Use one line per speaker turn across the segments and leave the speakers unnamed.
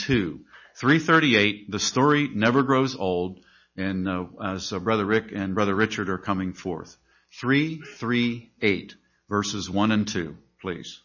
2. 338, the story never grows old, and as Brother Rick and Brother Richard are coming forth. 338, verses 1 and 2, please.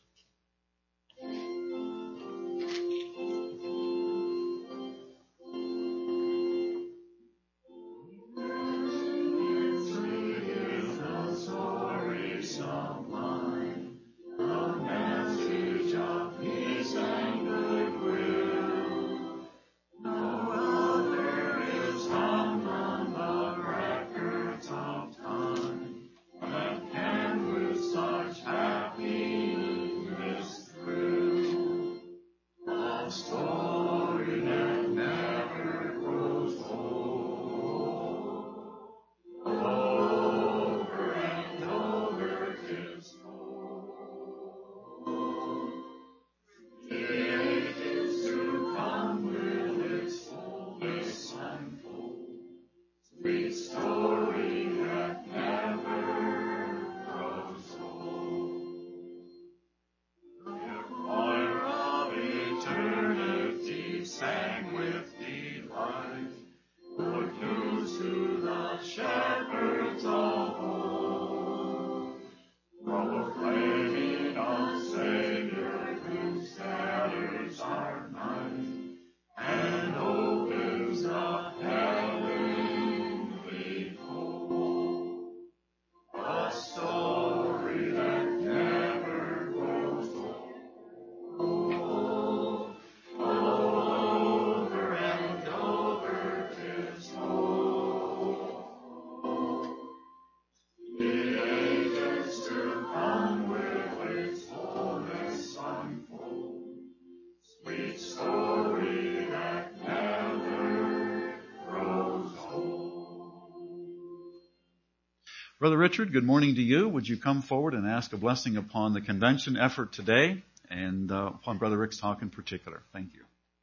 Brother Richard, good morning to you. Would you come forward and ask a blessing upon the convention effort today and upon Brother Rick's talk in particular? Thank you.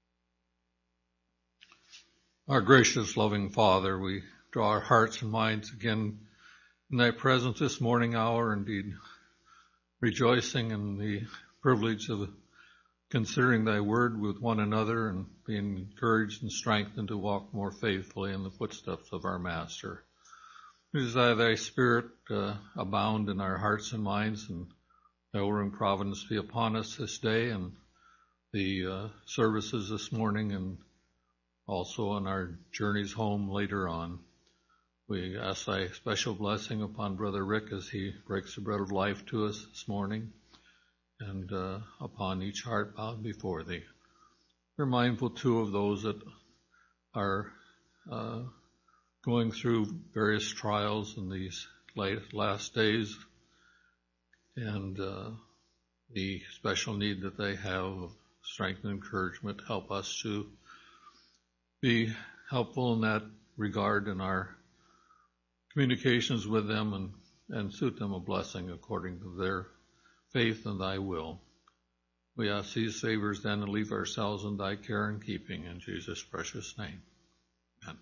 Our gracious, loving Father, we draw our hearts and minds again in thy presence this morning hour, indeed rejoicing in the privilege of considering thy word with one another and being encouraged and strengthened to walk more faithfully in the footsteps of our Master. Desire thy Spirit abound in our hearts and minds, and thy ordering providence be upon us this day and the services this morning, and also on our journeys home later on. We ask thy special blessing upon Brother Rick as he breaks the bread of life to us this morning, and upon each heart bowed before thee. We're mindful too of those that are going through various trials in these last days, and the special need that they have of strength and encouragement. Help us to be helpful in that regard in our communications with them, and suit them a blessing according to their faith and thy will. We ask these favors then and leave ourselves in thy care and keeping, in Jesus' precious name. Amen.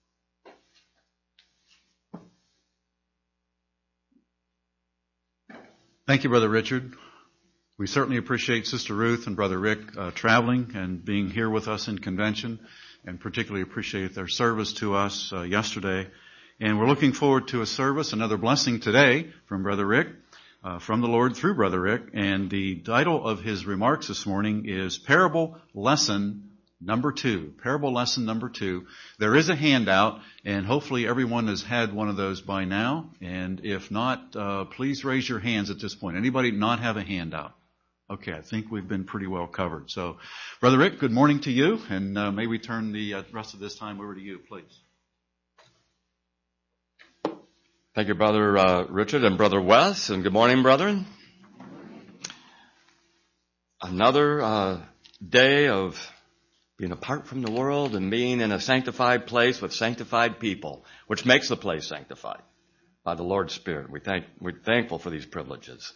Thank you, Brother Richard. We certainly appreciate Sister Ruth and Brother Rick traveling and being here with us in convention, and particularly appreciate their service to us yesterday. And we're looking forward to a service, another blessing today from Brother Rick, from the Lord through Brother Rick. And the title of his remarks this morning is Parable Lesson Number 2. Parable Lesson Number 2. There is a handout, and hopefully everyone has had one of those by now. And if not, please raise your hands at this point. Anybody not have a handout? Okay, I think we've been pretty well covered. So, Brother Rick, good morning to you, and may we turn the rest of this time over to you, please.
Thank you, Brother Richard and Brother Wes, and good morning, brethren. Another day of being apart from the world and being in a sanctified place with sanctified people, which makes the place sanctified by the Lord's Spirit. We're thankful for these privileges.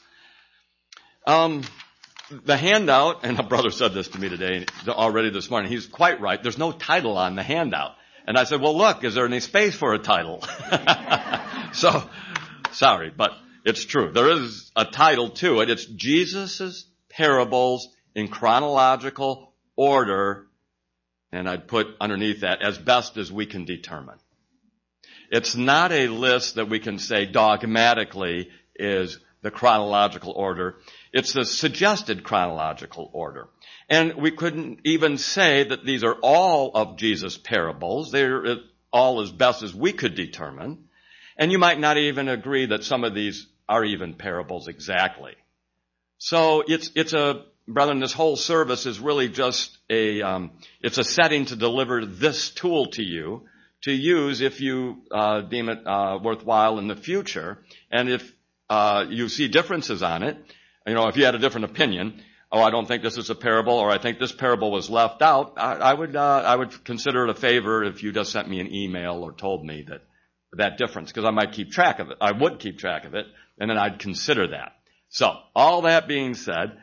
The handout, and a brother said this to me today, already this morning, he's quite right. There's no title on the handout. And I said, well, look, is there any space for a title? So, sorry, but it's true. There is a title to it. It's Jesus' Parables in Chronological Order and I'd put underneath that, as best as we can determine. It's not a list that we can say dogmatically is the chronological order. It's the suggested chronological order. And we couldn't even say that these are all of Jesus' parables. They're all as best as we could determine. And you might not even agree that some of these are even parables exactly. So brethren, this whole service is really just it's a setting to deliver this tool to you to use if you deem it worthwhile in the future. And if you see differences on it, if you had a different opinion, I don't think this is a parable, or I think this parable was left out, I would consider it a favor if you just sent me an email or told me that difference, because I might keep track of it. I would keep track of it, and then I'd consider that. So, all that being said,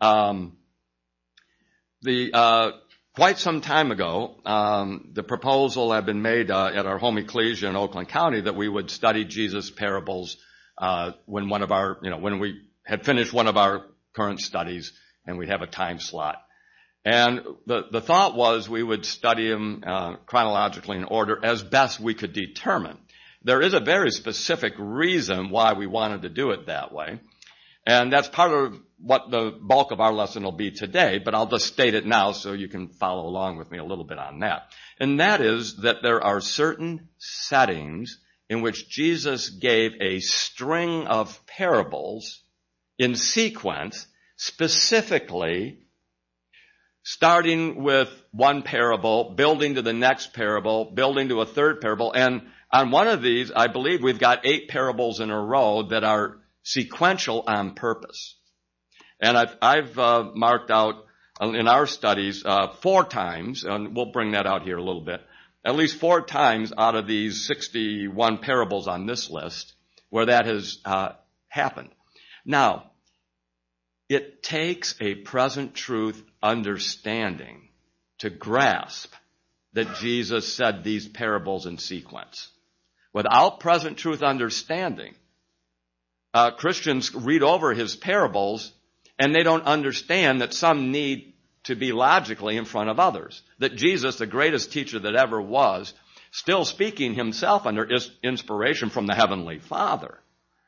quite some time ago, the proposal had been made at our home ecclesia in Oakland County that we would study Jesus' parables when we had finished one of our current studies, and we'd have a time slot. And the thought was we would study them chronologically in order as best we could determine. There is a very specific reason why we wanted to do it that way. And that's part of what the bulk of our lesson will be today, but I'll just state it now so you can follow along with me a little bit on that. And that is that there are certain settings in which Jesus gave a string of parables in sequence, specifically starting with one parable, building to the next parable, building to a third parable. And on one of these, I believe we've got 8 parables in a row that are sequential on purpose. And I've marked out in our studies 4 times, and we'll bring that out here a little bit, at least 4 times out of these 61 parables on this list where that has happened. Now, it takes a present truth understanding to grasp that Jesus said these parables in sequence. Without present truth understanding, Christians read over his parables and they don't understand that some need to be logically in front of others. That Jesus, the greatest teacher that ever was, still speaking himself under inspiration from the Heavenly Father,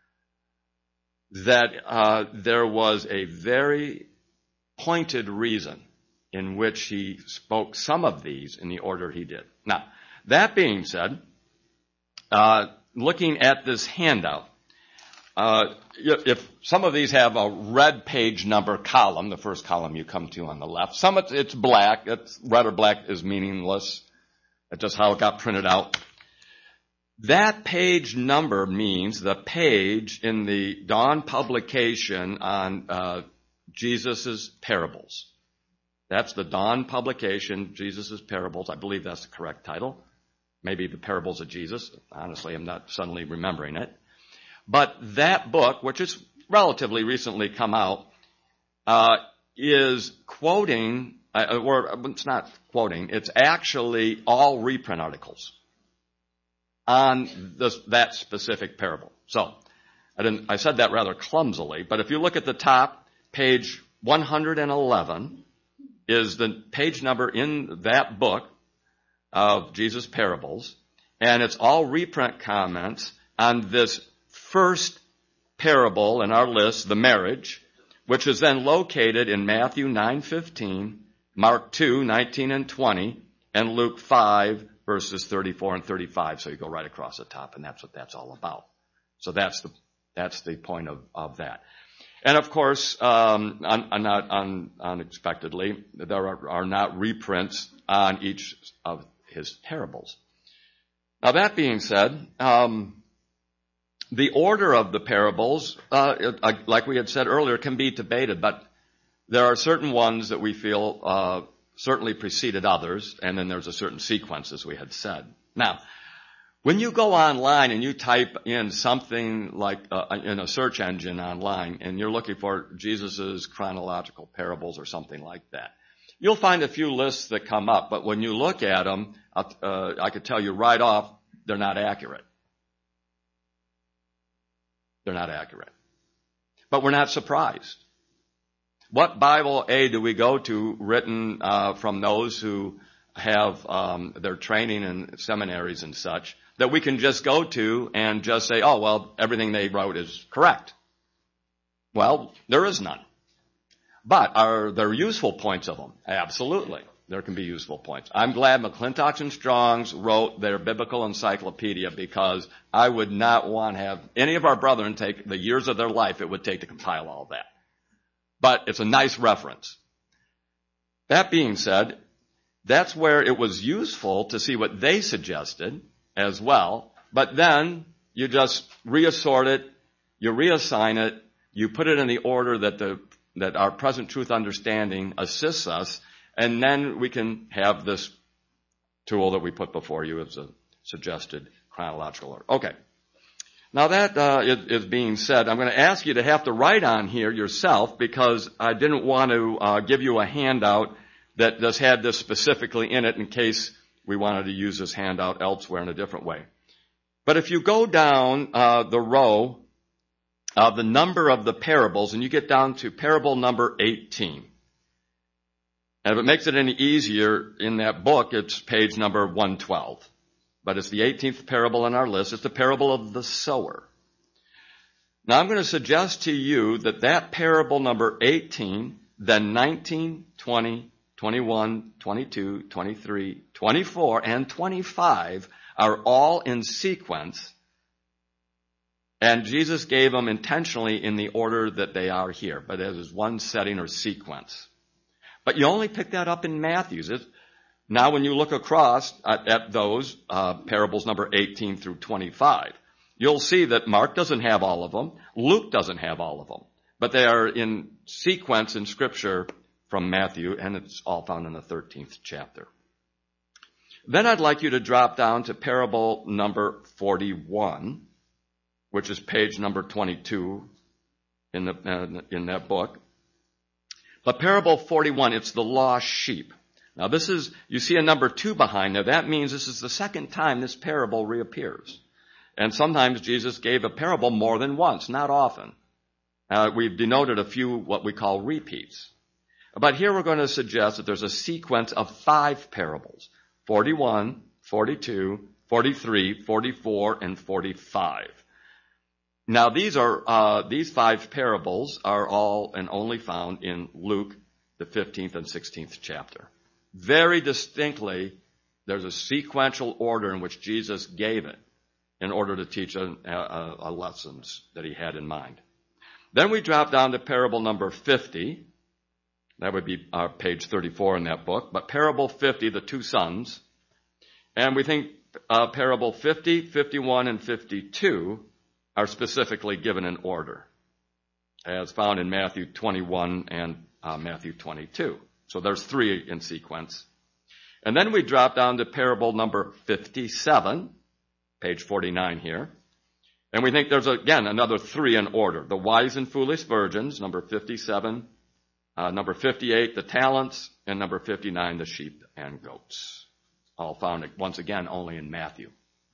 that there was a very pointed reason in which he spoke some of these in the order he did. Now, that being said, looking at this handout, if some of these have a red page number column, the first column you come to on the left, some it's black. It's red or black is meaningless. That's just how it got printed out. That page number means the page in the Dawn publication on Jesus' parables. That's the Dawn publication, Jesus' parables. I believe that's the correct title. Maybe the parables of Jesus. Honestly, I'm not suddenly remembering it. But that book, which has relatively recently come out, is quoting, or it's not quoting, it's actually all reprint articles on that specific parable. So, I said that rather clumsily, but if you look at the top, page 111 is the page number in that book of Jesus' parables, and it's all reprint comments on this first parable in our list, the marriage, which is then located in Matthew 9:15, Mark 2:19 and 20, and Luke 5, verses 34 and 35. So you go right across the top, and that's what that's all about. So that's the point of that. And of course, unexpectedly, there are not reprints on each of his parables. Now that being said, the order of the parables, like we had said earlier, can be debated, but there are certain ones that we feel certainly preceded others, and then there's a certain sequence, as we had said. Now, when you go online and you type in something like in a search engine online, and you're looking for Jesus' chronological parables or something like that, you'll find a few lists that come up, but when you look at them, I could tell you right off, they're not accurate. They're not accurate. But we're not surprised. What Bible aid do we go to written from those who have their training in seminaries and such that we can just go to and just say, oh, well, everything they wrote is correct. Well, there is none. But are there useful points of them? Absolutely. There can be useful points. I'm glad McClintock and Strong's wrote their biblical encyclopedia because I would not want to have any of our brethren take the years of their life it would take to compile all that. But it's a nice reference. That being said, that's where it was useful to see what they suggested as well. But then you just reassort it, you reassign it, you put it in the order that our present truth understanding assists us, and then we can have this tool that we put before you as a suggested chronological order. Okay. Now that is being said, I'm going to ask you to have to write on here yourself because I didn't want to give you a handout that just had this specifically in it in case we wanted to use this handout elsewhere in a different way. But if you go down the row of the number of the parables and you get down to parable number 18, and if it makes it any easier in that book, it's page number 112. But it's the 18th parable on our list. It's the parable of the sower. Now I'm going to suggest to you that parable number 18, then 19, 20, 21, 22, 23, 24, and 25 are all in sequence. And Jesus gave them intentionally in the order that they are here. But it is one setting or sequence. But you only pick that up in Matthew's. Now when you look across at those parables number 18 through 25, you'll see that Mark doesn't have all of them. Luke doesn't have all of them. But they are in sequence in Scripture from Matthew, and it's all found in the 13th chapter. Then I'd like you to drop down to parable number 41, which is page number 22 in that book. But parable 41, it's the lost sheep. Now this is, you see a number 2 behind there. That means this is the second time this parable reappears. And sometimes Jesus gave a parable more than once, not often. We've denoted a few what we call repeats. But here we're going to suggest that there's a sequence of 5 parables. 41, 42, 43, 44, and 45. Now these 5 parables are all and only found in Luke, the 15th and 16th chapter. Very distinctly, there's a sequential order in which Jesus gave it in order to teach a lessons that he had in mind. Then we drop down to parable number 50. That would be page 34 in that book. But parable 50, the 2 sons. And we think parable 50, 51, and 52 are specifically given in order, as found in Matthew 21 and Matthew 22. So there's 3 in sequence. And then we drop down to parable number 57, page 49 here. And we think there's, again, another 3 in order. The wise and foolish virgins, number 57, number 58, the talents, and number 59, the sheep and goats. All found, once again, only in Matthew.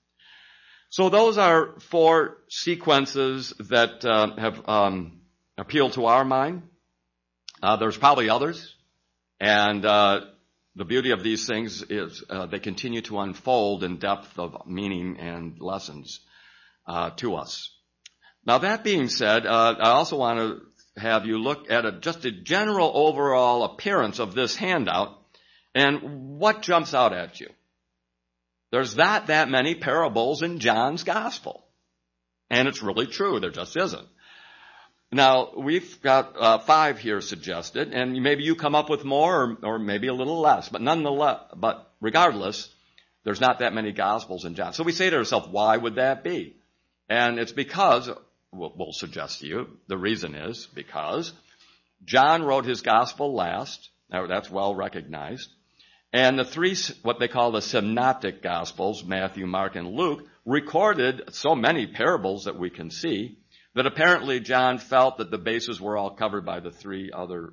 So those are 4 sequences that have appealed to our mind. There's probably others. And the beauty of these things is they continue to unfold in depth of meaning and lessons to us. Now that being said, I also want to have you look at just a general overall appearance of this handout and what jumps out at you. There's not that many parables in John's gospel. And it's really true. There just isn't. Now, we've got 5 here suggested, and maybe you come up with more or maybe a little less. But regardless, there's not that many gospels in John. So we say to ourselves, why would that be? And it's because, we'll suggest to you, the reason is because John wrote his gospel last. Now, that's well recognized. And the 3, what they call the synoptic gospels, Matthew, Mark, and Luke, recorded so many parables that we can see that apparently John felt that the bases were all covered by the 3 other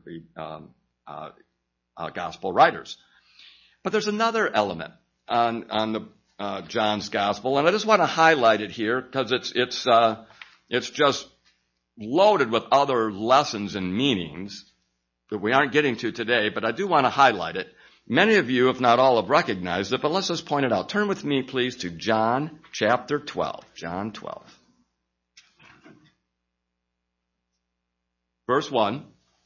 gospel writers. But there's another element on the John's gospel, and I just want to highlight it here because it's just loaded with other lessons and meanings that we aren't getting to today, but I do want to highlight it. Many of you, if not all, have recognized it, but let's just point it out. Turn with me, please, to John chapter 12. John 12. Verse 1.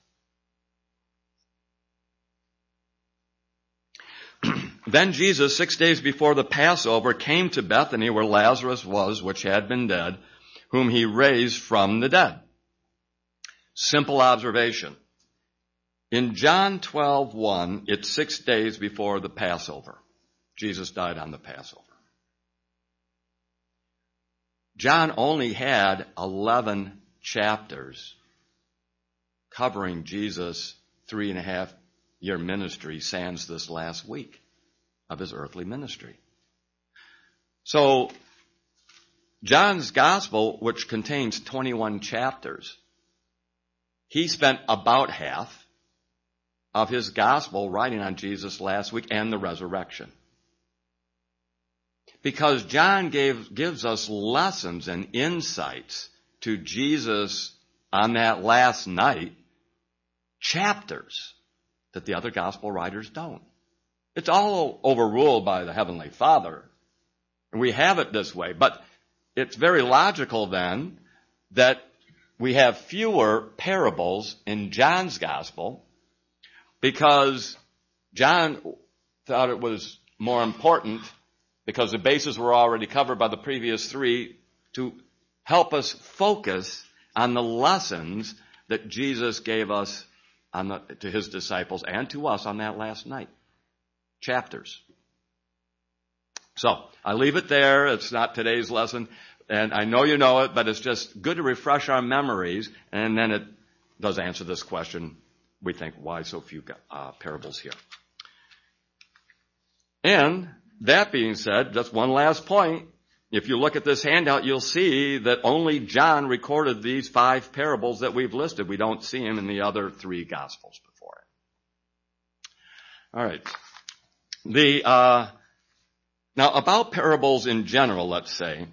Then Jesus, 6 days before the Passover, came to Bethany where Lazarus was, which had been dead, whom he raised from the dead. Simple observation. In John 12:1, it's 6 days before the Passover. Jesus died on the Passover. John only had 11 chapters covering Jesus' 3.5-year ministry sans this last week of his earthly ministry. So, John's gospel, which contains 21 chapters, he spent about half of his gospel writing on Jesus last week and the resurrection. Because John gives us lessons and insights to Jesus on that last night, chapters that the other gospel writers don't. It's all overruled by the Heavenly Father, and we have it this way. But it's very logical then that we have fewer parables in John's gospel because John thought it was more important, because the bases were already covered by the previous three, to help us focus on the lessons that Jesus gave us to his disciples and to us on that last night. Chapters. So, I leave it there. It's not today's lesson, and I know you know it, but it's just good to refresh our memories, and then it does answer this question, we think, why so few parables here? And that being said, just one last point. If you look at this handout, you'll see that only John recorded these 5 parables that we've listed. We don't see them in the other 3 Gospels before it. All right. Now, about parables in general, let's say.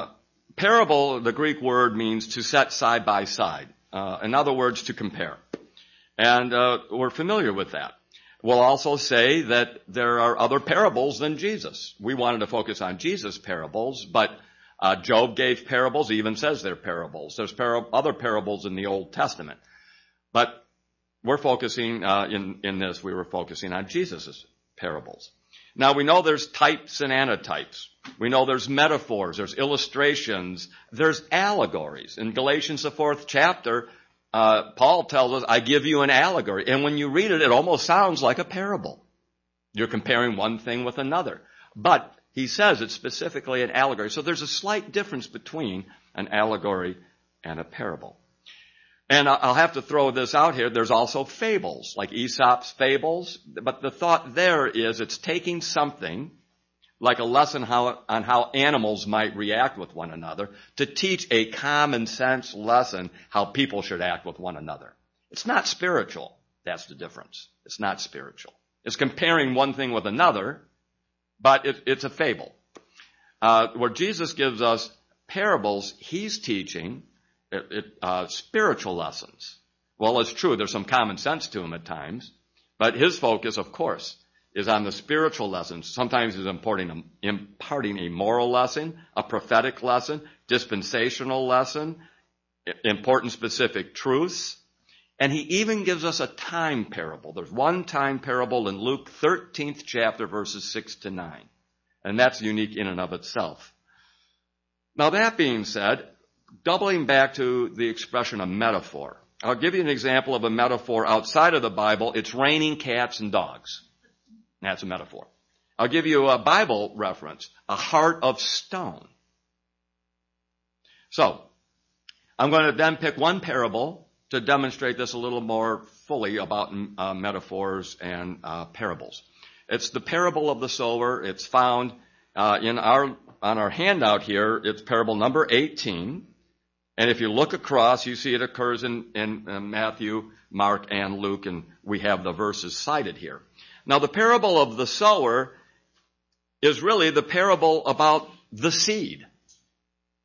Parable, the Greek word, means to set side by side. In other words, to compare. And we're familiar with that. We'll also say that there are other parables than Jesus. We wanted to focus on Jesus' parables, but Job gave parables. He even says they're parables. There's other parables in the Old Testament. But we're focusing, in this, we were focusing on Jesus' parables. Now, we know there's types and antitypes. We know there's metaphors, there's illustrations, there's allegories. In Galatians, the 4th chapter, Paul tells us, I give you an allegory. And when you read it, it almost sounds like a parable. You're comparing one thing with another. But he says it's specifically an allegory. So there's a slight difference between an allegory and a parable. And I'll have to throw this out here. There's also fables, like Aesop's fables. But the thought there is it's taking something like a lesson on how animals might react with one another to teach a common sense lesson how people should act with one another. It's not spiritual. That's the difference. It's not spiritual. It's comparing one thing with another, but it's a fable. Where Jesus gives us parables, he's teaching spiritual lessons. Well, it's true, there's some common sense to him at times, but his focus, of course, is on the spiritual lessons. Sometimes he's imparting a moral lesson, a prophetic lesson, dispensational lesson, important specific truths. And he even gives us a time parable. There's one time parable in Luke 13th chapter, verses 6 to 9. And that's unique in and of itself. Now, that being said, doubling back to the expression of metaphor, I'll give you an example of a metaphor outside of the Bible. It's raining cats and dogs. That's a metaphor. I'll give you a Bible reference, a heart of stone. So, I'm going to then pick one parable to demonstrate this a little more fully about metaphors and parables. It's the parable of the sower. It's found on our handout here. It's parable number 18. And if you look across, you see it occurs in Matthew, Mark, and Luke, and we have the verses cited here. Now, the parable of the sower is really the parable about the seed.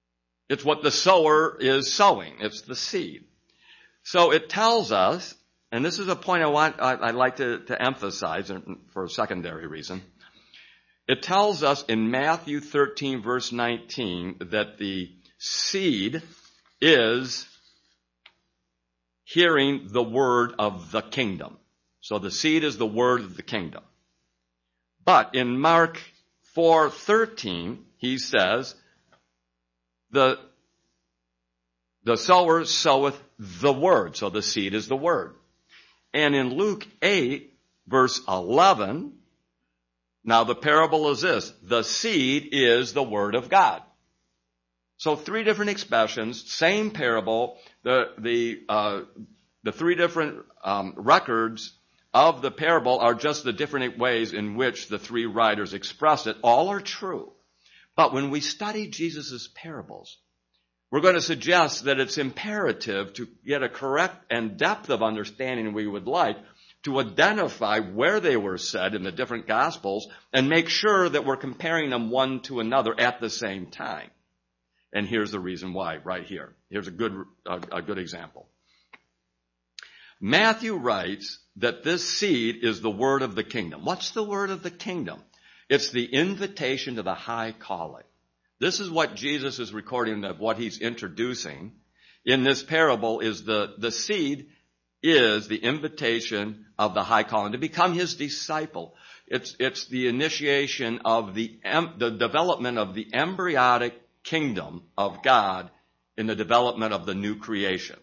It's what the sower is sowing. It's the seed. So it tells us and this is a point I'd like to emphasize for a secondary reason. It tells us in Matthew 13, verse 19, that the seed is hearing the word of the kingdom. So the seed is the word of the kingdom. But in Mark 4:13, he says, the sower soweth the word. So the seed is the word. And in Luke 8, verse 11, now the parable is this: the seed is the word of God. So three different expressions, same parable. The three different records of the parable are just the different ways in which the three writers express it. All are true. But when we study Jesus' parables, we're going to suggest that it's imperative to get a correct and depth of understanding we would like to identify where they were said in the different Gospels and make sure that we're comparing them one to another at the same time. And here's the reason why, right here. Here's a good example. Matthew writes that this seed is the word of the kingdom. What's the word of the kingdom? It's the invitation to the high calling. This is what Jesus is recording of what he's introducing in this parable is the seed is the invitation of the high calling to become his disciple. It's the initiation of the development of the embryonic kingdom of God in the development of the new creation.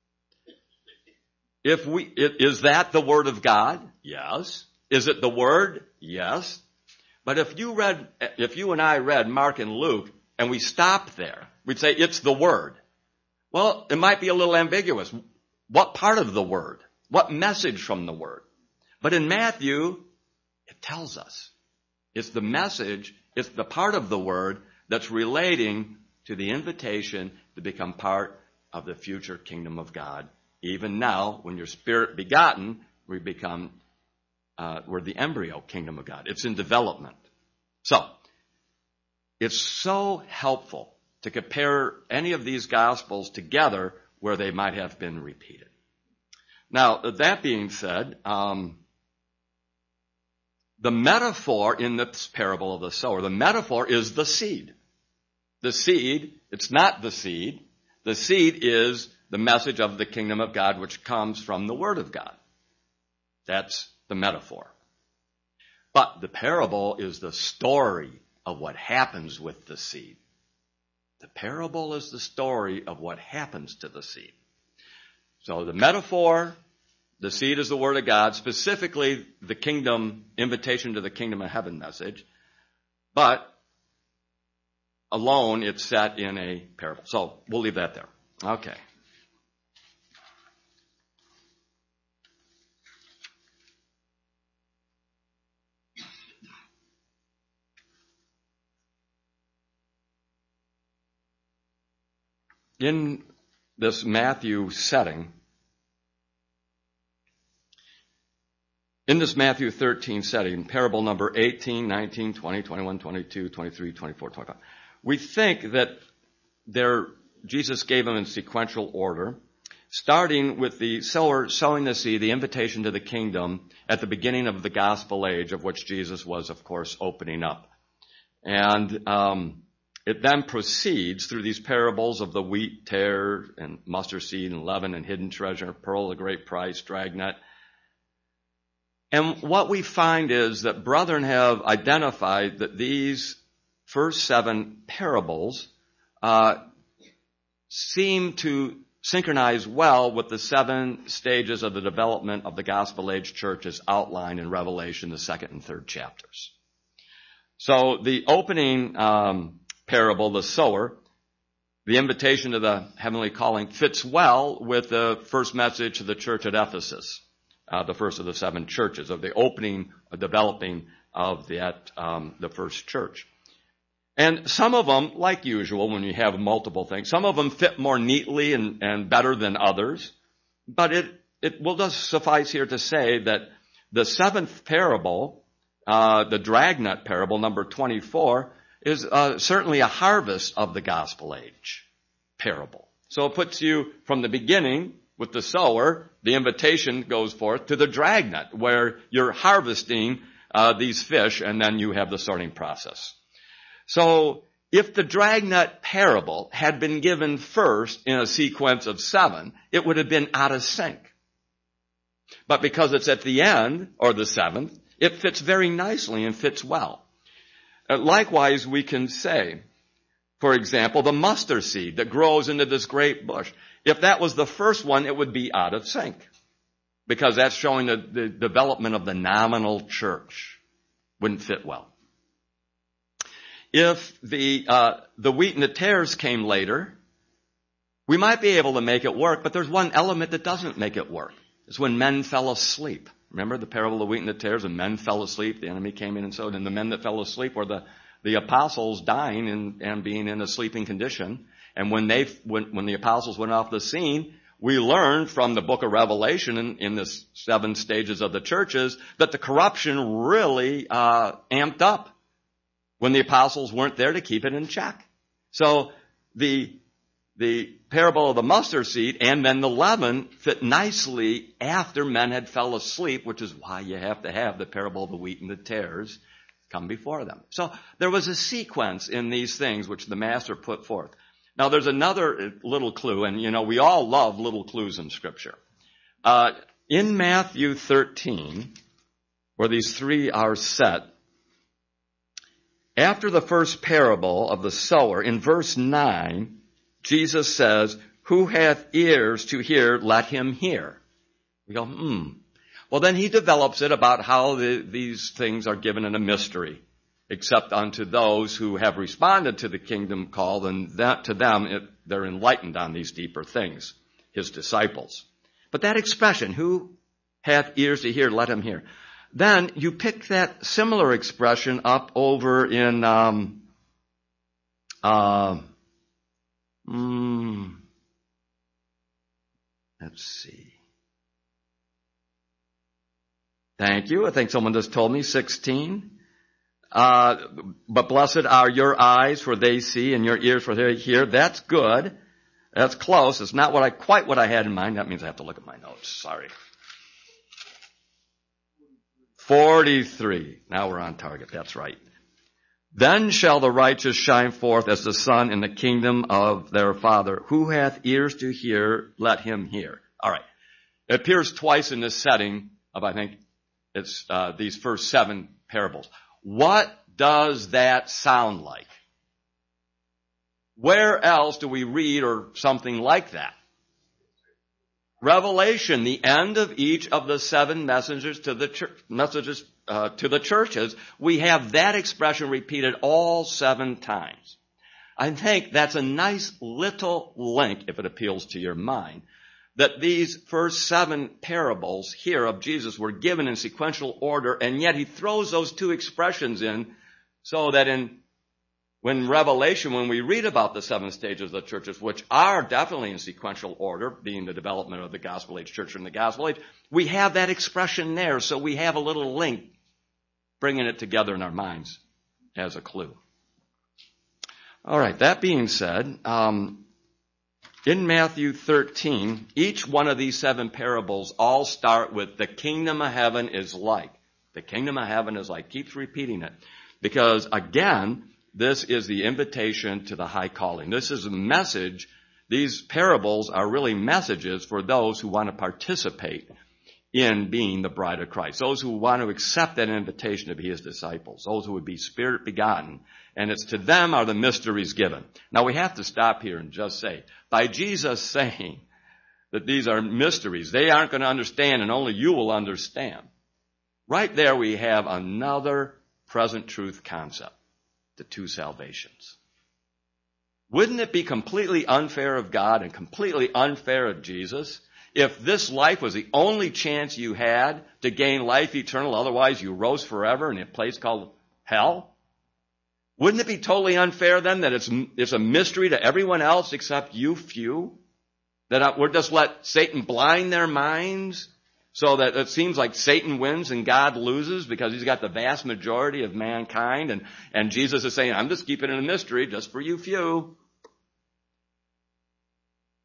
Is that the word of God? Yes. Is it the word? Yes. But if you and I read Mark and Luke and we stopped there, we'd say it's the word. Well, it might be a little ambiguous. What part of the word? What message from the word? But in Matthew, it tells us. It's the message, it's the part of the word that's relating to the invitation to become part of the future kingdom of God. Even now, when you're spirit begotten, we're the embryo kingdom of God. It's in development. So, it's so helpful to compare any of these Gospels together where they might have been repeated. Now, that being said, the metaphor in this parable of the sower, the metaphor is the seed. The seed, it's not the seed. The seed is the message of the kingdom of God, which comes from the word of God. That's the metaphor. But the parable is the story of what happens with the seed. The parable is the story of what happens to the seed. So the metaphor, the seed is the word of God, specifically the kingdom, invitation to the kingdom of heaven message. But alone, it's set in a parable. So we'll leave that there. Okay. In this Matthew setting, in this Matthew 13 setting, parable number 18, 19, 20, 21, 22, 23, 24, 25, we think that Jesus gave them in sequential order, starting with the sower sowing the seed, the invitation to the kingdom at the beginning of the gospel age, of which Jesus was, of course, opening up. And it then proceeds through these parables of the wheat, tare, and mustard seed, and leaven, and hidden treasure, pearl of great price, dragnet. And what we find is that brethren have identified that these first 7 parables seem to synchronize well with the 7 stages of the development of the gospel age church as outlined in Revelation, the 2nd and 3rd chapters. So the opening parable, the sower, the invitation to the heavenly calling, fits well with the first message to the church at Ephesus, the first of the 7 churches, of the opening, developing of the first church. And some of them, like usual, when you have multiple things, some of them fit more neatly and better than others. But it will just suffice here to say that the 7th parable, the dragnet parable, number 24, is certainly a harvest of the gospel age parable. So it puts you from the beginning with the sower, the invitation goes forth to the dragnet, where you're harvesting these fish, and then you have the sorting process. So if the dragnet parable had been given first in a sequence of 7, it would have been out of sync. But because it's at the end, or the 7th, it fits very nicely and fits well. Likewise, we can say, for example, the mustard seed that grows into this great bush. If that was the first one, it would be out of sync, because that's showing the development of the nominal church. Wouldn't fit well. If the wheat and the tares came later, we might be able to make it work, but there's one element that doesn't make it work. It's when men fell asleep. Remember the parable of the wheat and the tares? When men fell asleep, the enemy came in and sowed, and the men that fell asleep were the apostles dying and being in a sleeping condition. And when the apostles went off the scene, we learned from the book of Revelation in the 7 stages of the churches that the corruption really amped up when the apostles weren't there to keep it in check. So the parable of the mustard seed and then the leaven fit nicely after men had fell asleep, which is why you have to have the parable of the wheat and the tares come before them. So there was a sequence in these things which the master put forth. Now there's another little clue, and we all love little clues in Scripture. In Matthew 13, where these 3 are set, after the first parable of the sower, in verse 9, Jesus says, "Who hath ears to hear, let him hear." We go, Well, then he develops it about how these things are given in a mystery, except unto those who have responded to the kingdom call, and that to them they're enlightened on these deeper things, his disciples. But that expression, "Who hath ears to hear, let him hear." Then you pick that similar expression up over in let's see. Thank you. I think someone just told me 16. But blessed are your eyes, for they see, and your ears, for they hear. That's good. That's close. It's not quite what I had in mind. That means I have to look at my notes. Sorry. 43. Now we're on target. That's right. Then shall the righteous shine forth as the sun in the kingdom of their Father. Who hath ears to hear, let him hear. All right. It appears twice in this setting of, I think, it's these first 7 parables. What does that sound like? Where else do we read or something like that? Revelation, the end of each of the 7 messages to the churches, we have that expression repeated all 7 times. I think that's a nice little link, if it appeals to your mind, that these first 7 parables here of Jesus were given in sequential order, and yet he throws those 2 expressions in so that when Revelation, when we read about the 7 stages of the churches, which are definitely in sequential order, being the development of the Gospel Age church and the Gospel Age, we have that expression there, so we have a little link bringing it together in our minds as a clue. All right, that being said, in Matthew 13, each one of these 7 parables all start with the kingdom of heaven is like. The kingdom of heaven is like. Keeps repeating it. Because, again, this is the invitation to the high calling. This is a message. These parables are really messages for those who want to participate in being the bride of Christ. Those who want to accept that invitation to be his disciples. Those who would be spirit begotten. And it's to them are the mysteries given. Now we have to stop here and just say, by Jesus saying that these are mysteries, they aren't going to understand and only you will understand. Right there we have another present truth concept. The 2 salvations. Wouldn't it be completely unfair of God and completely unfair of Jesus if this life was the only chance you had to gain life eternal, otherwise you rose forever in a place called hell? Wouldn't it be totally unfair then that it's a mystery to everyone else except you few? That we're just let Satan blind their minds so that it seems like Satan wins and God loses because he's got the vast majority of mankind. And Jesus is saying, I'm just keeping it a mystery just for you few.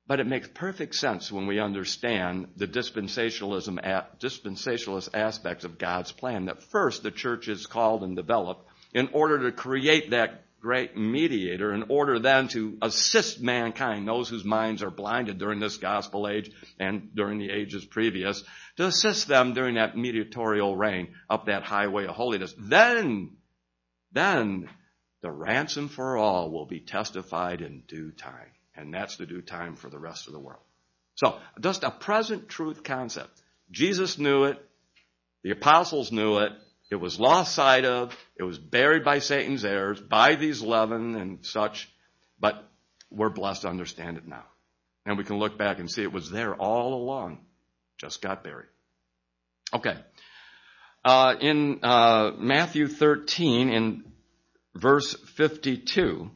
But it makes perfect sense when we understand the dispensationalist aspects of God's plan, that first the church is called and developed in order to create that great mediator, in order then to assist mankind, those whose minds are blinded during this gospel age and during the ages previous, to assist them during that mediatorial reign up that highway of holiness. Then the ransom for all will be testified in due time. And that's the due time for the rest of the world. So, just a present truth concept. Jesus knew it. The apostles knew it. It was lost sight of. It was buried by Satan's heirs, by these 11 and such. But we're blessed to understand it now. And we can look back and see it was there all along. Just got buried. Okay. In Matthew 13, in verse 52,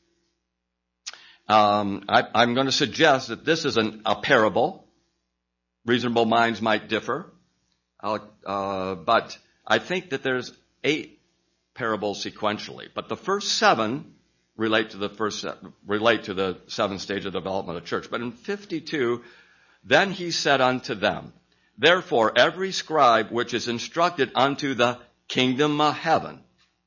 I'm going to suggest that this is a parable. Reasonable minds might differ. But I think that there's 8 parables sequentially. But the first 7 relate to the 7th stage of development of the church. But in 52, then he said unto them, therefore every scribe which is instructed unto the kingdom of heaven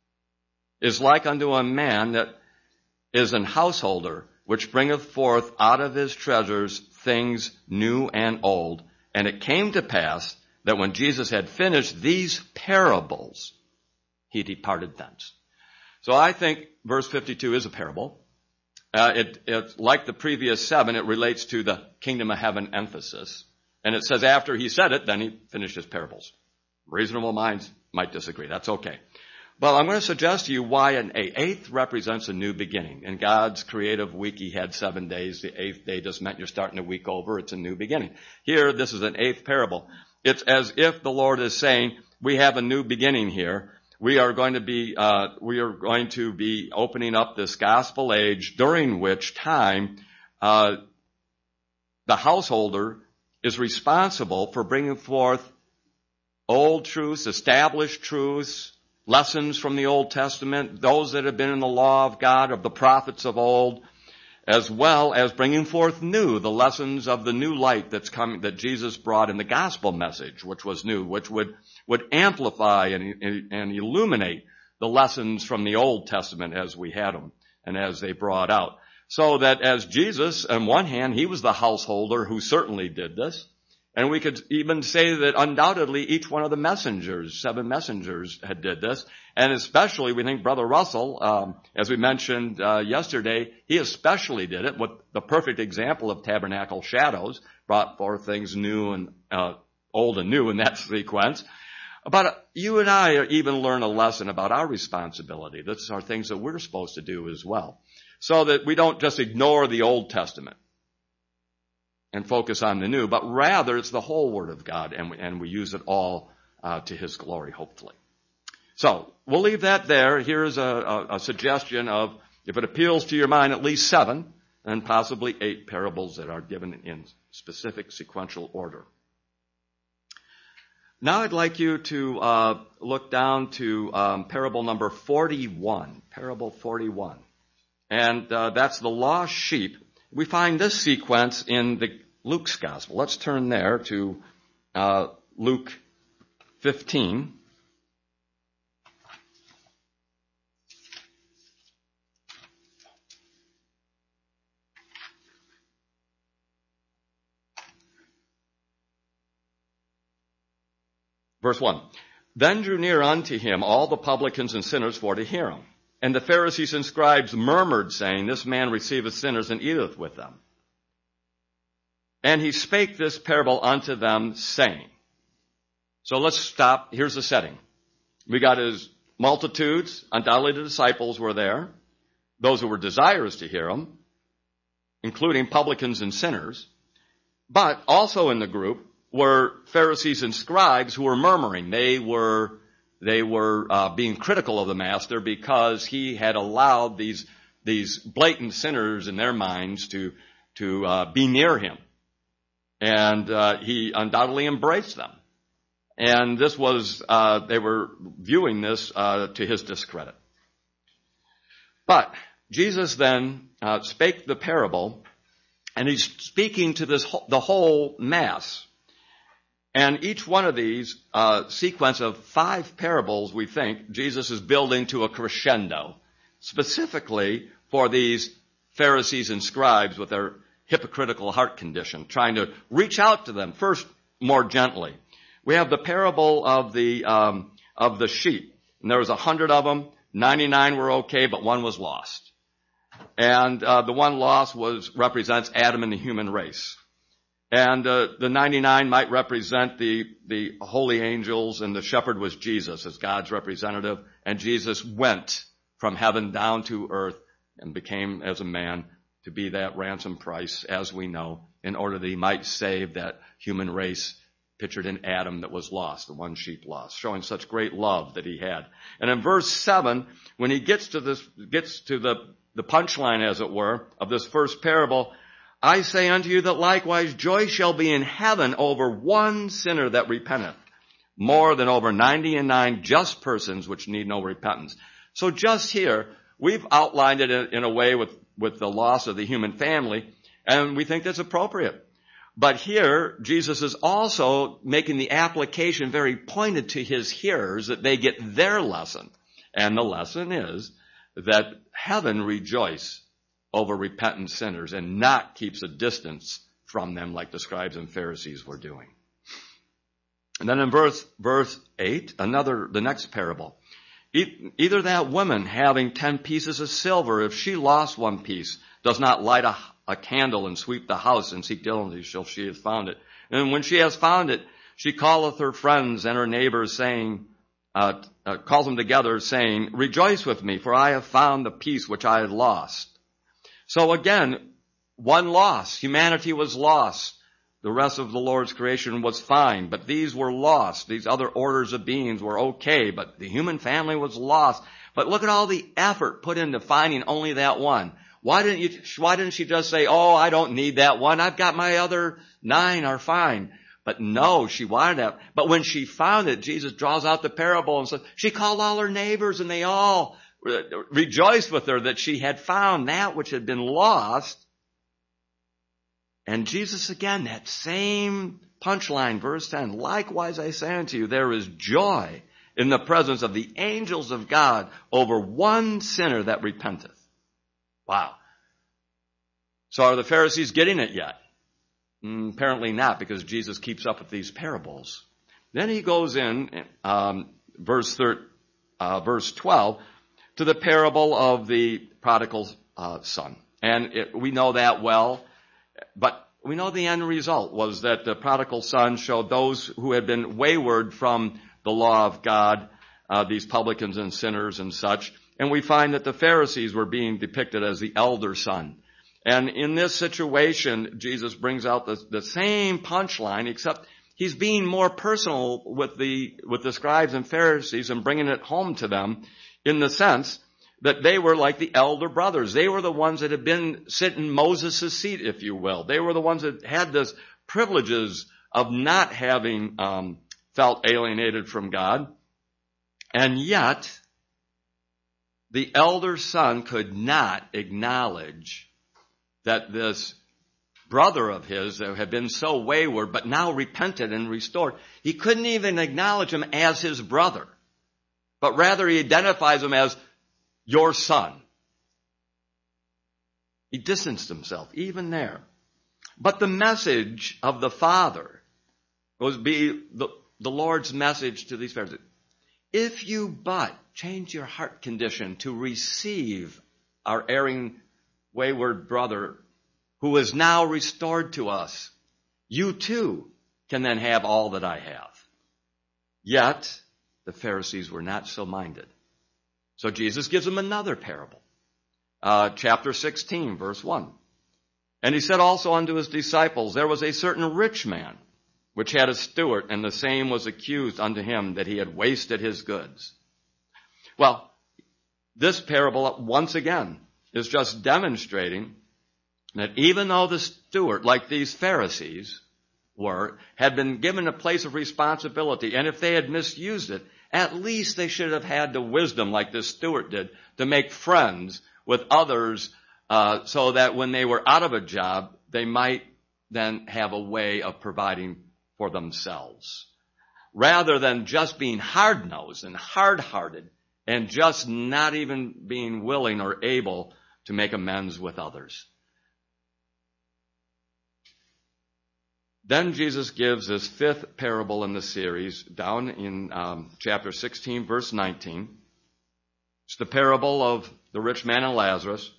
is like unto a man that is an householder, which bringeth forth out of his treasures things new and old. And it came to pass that when Jesus had finished these parables, he departed thence. So I think verse 52 is a parable. It's like the previous 7, it relates to the kingdom of heaven emphasis. And it says after he said it, then he finished his parables. Reasonable minds might disagree. That's okay. Well, I'm going to suggest to you why an 8th represents a new beginning. In God's creative week, he had 7 days. The 8th day just meant you're starting the week over. It's a new beginning. Here, this is an 8th parable. It's as if the Lord is saying, we have a new beginning here. We are going to be opening up this gospel age, during which time, the householder is responsible for bringing forth old truths, established truths, lessons from the Old Testament, those that have been in the law of God, of the prophets of old, as well as bringing forth new, the lessons of the new light that's coming, that Jesus brought in the gospel message, which was new, which would amplify and illuminate the lessons from the Old Testament as we had them and as they brought out. So that as Jesus, on one hand, he was the householder who certainly did this. And we could even say that undoubtedly each one of the messengers, 7 messengers, had did this. And especially, we think Brother Russell, as we mentioned yesterday, he especially did it with the perfect example of tabernacle shadows, brought forth things new and old and new in that sequence. But you and I even learn a lesson about our responsibility. These are things that we're supposed to do as well. So that we don't just ignore the Old Testament and focus on the new, but rather it's the whole Word of God, and we use it all to His glory, hopefully. So we'll leave that there. Here's a suggestion of, if it appeals to your mind, at least 7, and possibly 8 parables that are given in specific sequential order. Now I'd like you to look down to parable number 41, parable 41. And that's the lost sheep. We find this sequence in Luke's gospel. Let's turn there to Luke 15. Verse 1. Then drew near unto him all the publicans and sinners for to hear him. And the Pharisees and scribes murmured, saying, This man receiveth sinners and eateth with them. And he spake this parable unto them, saying. So let's stop. Here's the setting. We got his multitudes. Undoubtedly the disciples were there. Those who were desirous to hear him, including publicans and sinners. But also in the group were Pharisees and scribes who were murmuring. They were being critical of the master because he had allowed these blatant sinners in their minds to be near him. And he undoubtedly embraced them. And this was, they were viewing this to his discredit. But Jesus then spake the parable And he's speaking to the whole mass. And each one of these sequence of 5 parables, we think, Jesus is building to a crescendo, specifically for these Pharisees and scribes with their hypocritical heart condition, trying to reach out to them first more gently. We have the parable of the sheep. And there was 100 of them. 99 were okay, but one was lost. And the one lost represents Adam and the human race. And the 99 might represent the holy angels, and the shepherd was Jesus as God's representative. And Jesus went from heaven down to earth and became as a man to be that ransom price, as we know, in order that he might save that human race pictured in Adam that was lost, the one sheep lost, showing such great love that he had. And in verse 7, when he gets to the punchline, as it were, of this first parable, I say unto you that likewise joy shall be in heaven over one sinner that repenteth, more than over 99 just persons which need no repentance. So just here, we've outlined it in a way with the loss of the human family, and we think that's appropriate. But here, Jesus is also making the application very pointed to his hearers that they get their lesson. And the lesson is that heaven rejoices over repentant sinners and not keeps a distance from them like the scribes and Pharisees were doing. And then in verse 8, the next parable. Either that woman having 10 pieces of silver, if she lost one piece, does not light a candle and sweep the house and seek diligently till she has found it. And when she has found it, she calleth her friends and her neighbors, saying, calls them together, saying, rejoice with me, for I have found the piece which I had lost. So again, one loss. Humanity was lost. The rest of the Lord's creation was fine, but these were lost. These other orders of beings were okay, but the human family was lost. But look at all the effort put into finding only that one. Why didn't she just say, oh, I don't need that one. I've got my other 9 are fine. But no, she wanted that. But when she found it, Jesus draws out the parable and says, she called all her neighbors and they all rejoiced with her that she had found that which had been lost. And Jesus, again, that same punchline, verse 10, likewise I say unto you, there is joy in the presence of the angels of God over one sinner that repenteth. Wow. So are the Pharisees getting it yet? Apparently not, because Jesus keeps up with these parables. Then he goes in, verse 12, to the parable of the prodigal son. And we know that well, but we know the end result was that the prodigal son showed those who had been wayward from the law of God, these publicans and sinners and such. And we find that the Pharisees were being depicted as the elder son. And in this situation, Jesus brings out the same punchline, except he's being more personal with the scribes and Pharisees and bringing it home to them in the sense that they were like the elder brothers. They were the ones that had been sitting in Moses' seat, if you will. They were the ones that had the privileges of not having felt alienated from God. And yet, the elder son could not acknowledge that this brother of his that had been so wayward but now repented and restored, he couldn't even acknowledge him as his brother, but rather he identifies him as your son. He distanced himself even there. But the message of the Father was the Lord's message to these Pharisees. If you but change your heart condition to receive our erring, wayward brother who is now restored to us, you too can then have all that I have. Yet, the Pharisees were not so minded. So Jesus gives them another parable. Chapter 16, verse 1. And he said also unto his disciples, there was a certain rich man, which had a steward, and the same was accused unto him that he had wasted his goods. Well, this parable, once again, is just demonstrating that even though the steward, like these Pharisees had been given a place of responsibility, and if they had misused it, at least they should have had the wisdom, like this steward did, to make friends with others so that when they were out of a job, they might then have a way of providing for themselves, rather than just being hard-nosed and hard-hearted and just not even being willing or able to make amends with others. Then Jesus gives his fifth parable in the series down in chapter 16, verse 19. It's the parable of the rich man and Lazarus.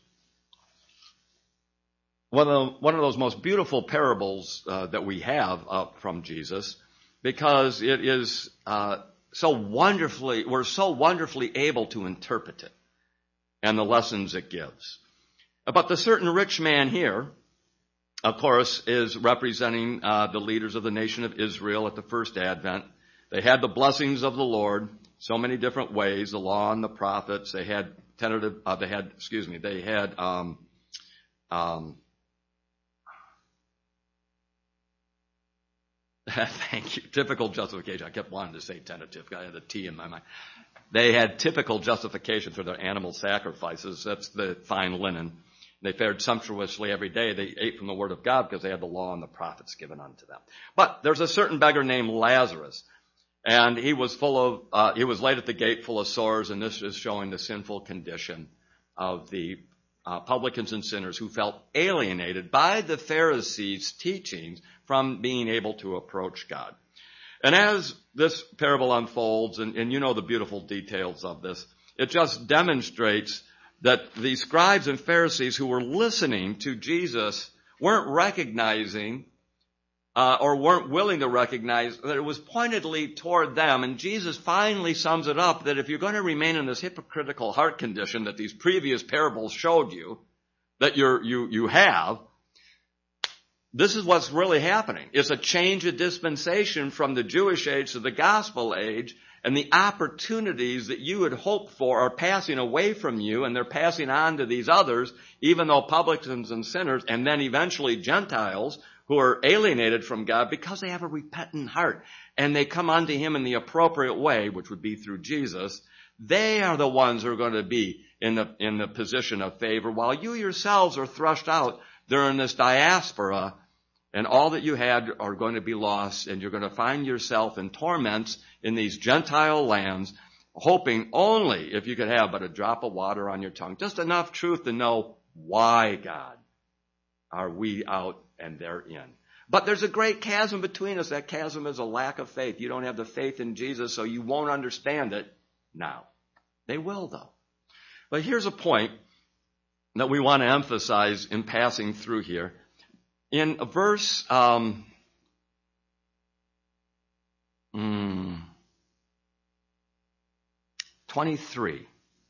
One of those most beautiful parables that we have from Jesus, because it is we're so wonderfully able to interpret it and the lessons it gives. But the certain rich man here, of course, is representing the leaders of the nation of Israel at the first advent. They had the blessings of the Lord, so many different ways, the law and the prophets. They had thank you. Typical justification. I kept wanting to say tentative. I had a T in my mind. They had typical justification for their animal sacrifices. That's the fine linen. They fared sumptuously every day. They ate from the word of God because they had the law and the prophets given unto them. But there's a certain beggar named Lazarus, and he was laid at the gate full of sores, and this is showing the sinful condition of the publicans and sinners who felt alienated by the Pharisees' teachings from being able to approach God. And as this parable unfolds, and you know the beautiful details of this, it just demonstrates that the scribes and Pharisees who were listening to Jesus weren't recognizing or weren't willing to recognize that it was pointedly toward them. And Jesus finally sums it up that if you're going to remain in this hypocritical heart condition that these previous parables showed you, that you have, this is what's really happening. It's a change of dispensation from the Jewish age to the gospel age, and the opportunities that you had hoped for are passing away from you, and they're passing on to these others, even though publicans and sinners, and then eventually Gentiles, who are alienated from God because they have a repentant heart, and they come unto him in the appropriate way, which would be through Jesus. They are the ones who are going to be in the position of favor, while you yourselves are thrust out during this diaspora, and all that you had are going to be lost, and you're going to find yourself in torments in these Gentile lands, hoping only if you could have but a drop of water on your tongue, just enough truth to know, why, God, are we out and they're in? But there's a great chasm between us. That chasm is a lack of faith. You don't have the faith in Jesus, so you won't understand it now. They will, though. But here's a point that we want to emphasize in passing through here. In verse 23,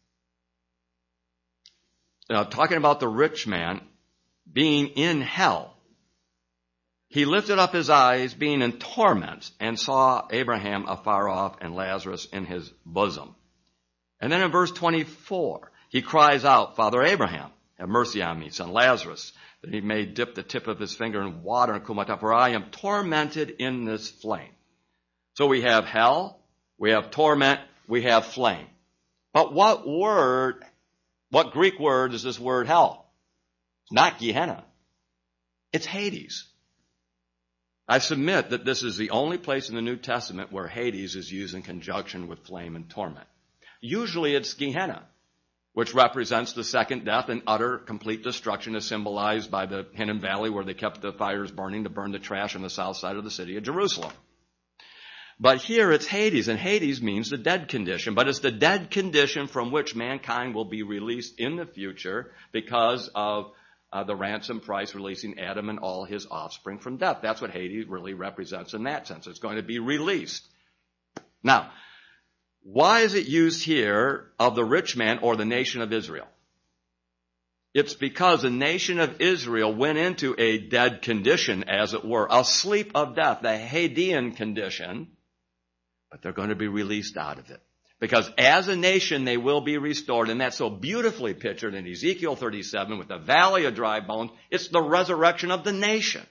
talking about the rich man being in hell, he lifted up his eyes, being in torment, and saw Abraham afar off and Lazarus in his bosom. And then in verse 24, he cries out, Father Abraham, have mercy on me, son Lazarus, that he may dip the tip of his finger in water and cool my tongue, for I am tormented in this flame. So we have hell, we have torment, we have flame. But what Greek word is this word hell? Not Gehenna. It's Hades. I submit that this is the only place in the New Testament where Hades is used in conjunction with flame and torment. Usually it's Gehenna, which represents the second death, and utter, complete destruction is symbolized by the Hinnom Valley where they kept the fires burning to burn the trash on the south side of the city of Jerusalem. But here it's Hades, and Hades means the dead condition. But it's the dead condition from which mankind will be released in the future because of the ransom price releasing Adam and all his offspring from death. That's what Hades really represents in that sense. It's going to be released. Now, why is it used here of the rich man or the nation of Israel? It's because the nation of Israel went into a dead condition, as it were, a sleep of death, the Hadean condition, but they're going to be released out of it. Because as a nation, they will be restored, and that's so beautifully pictured in Ezekiel 37 with the valley of dry bones. It's the resurrection of the nation,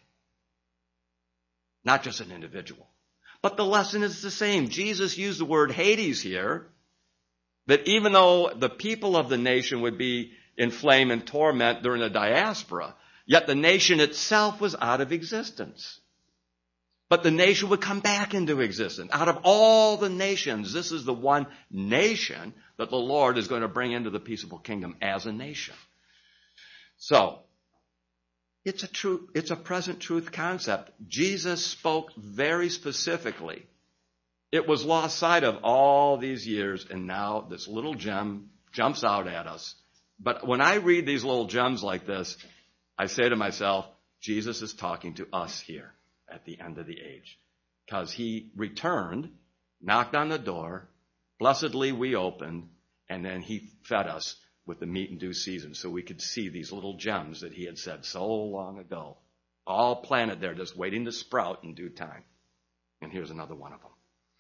not just an individual. But the lesson is the same. Jesus used the word Hades here, that even though the people of the nation would be in flame and torment during the diaspora, Yet the nation itself was out of existence. But the nation would come back into existence. Out of all the nations, this is the one nation that the Lord is going to bring into the peaceable kingdom as a nation. So, it's a present truth concept. Jesus spoke very specifically. It was lost sight of all these years, and now this little gem jumps out at us. But when I read these little gems like this, I say to myself, Jesus is talking to us here at the end of the age. Because he returned, knocked on the door, blessedly we opened, and then he fed us with the meat in due season so we could see these little gems that he had said so long ago, all planted there just waiting to sprout in due time. And here's another one of them.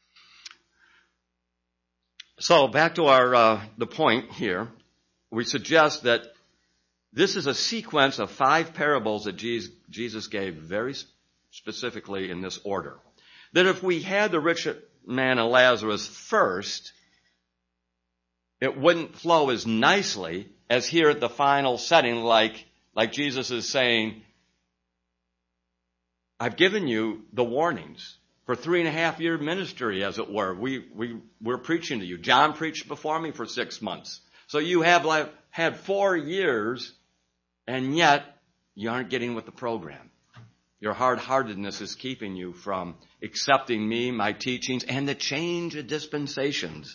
So back to the point here, we suggest that this is a sequence of 5 parables that Jesus gave very specifically in this order. That if we had the rich man and Lazarus first, it wouldn't flow as nicely as here at the final setting, like Jesus is saying, I've given you the warnings for 3.5-year ministry, as it were. We're preaching to you. John preached before me for 6 months. So you have had 4 years, and yet you aren't getting with the program. Your hard-heartedness is keeping you from accepting me, my teachings, and the change of dispensations.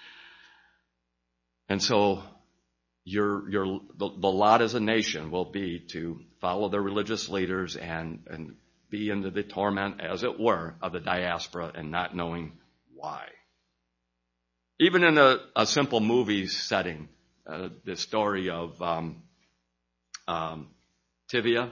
And so the lot as a nation will be to follow their religious leaders and be into the torment, as it were, of the diaspora and not knowing why. Even in a simple movie setting, the story of Tivia,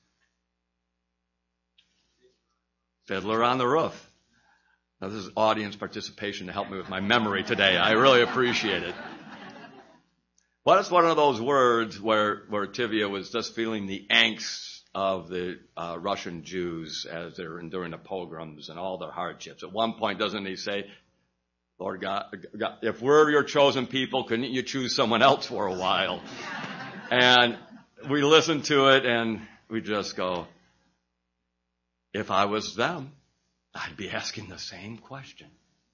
Fiddler on the Roof. Now, this is audience participation to help me with my memory today. I really appreciate it. Well, it's one of those words where Tivia was just feeling the angst of the Russian Jews as they're enduring the pogroms and all their hardships. At one point, doesn't he say, Lord God, if we're your chosen people, couldn't you choose someone else for a while? And we listen to it and we just go, if I was them, I'd be asking the same question.